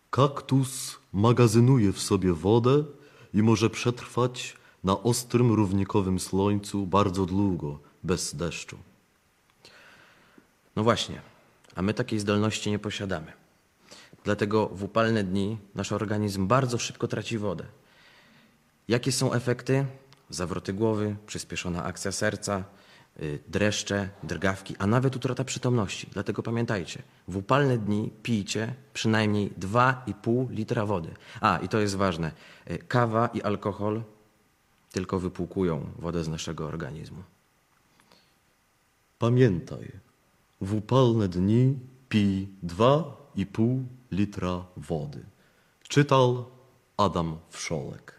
Kaktus magazynuje w sobie wodę i może przetrwać na ostrym, równikowym słońcu bardzo długo, bez deszczu. No właśnie, a my takiej zdolności nie posiadamy. Dlatego w upalne dni nasz organizm bardzo szybko traci wodę. Jakie są efekty? Zawroty głowy, przyspieszona akcja serca, dreszcze, drgawki, a nawet utrata przytomności. Dlatego pamiętajcie, w upalne dni pijcie przynajmniej 2,5 litra wody. A, i to jest ważne, kawa i alkohol tylko wypłukują wodę z naszego organizmu. Pamiętaj, w upalne dni pij 2,5 litra wody. Czytał Adam Wszolek.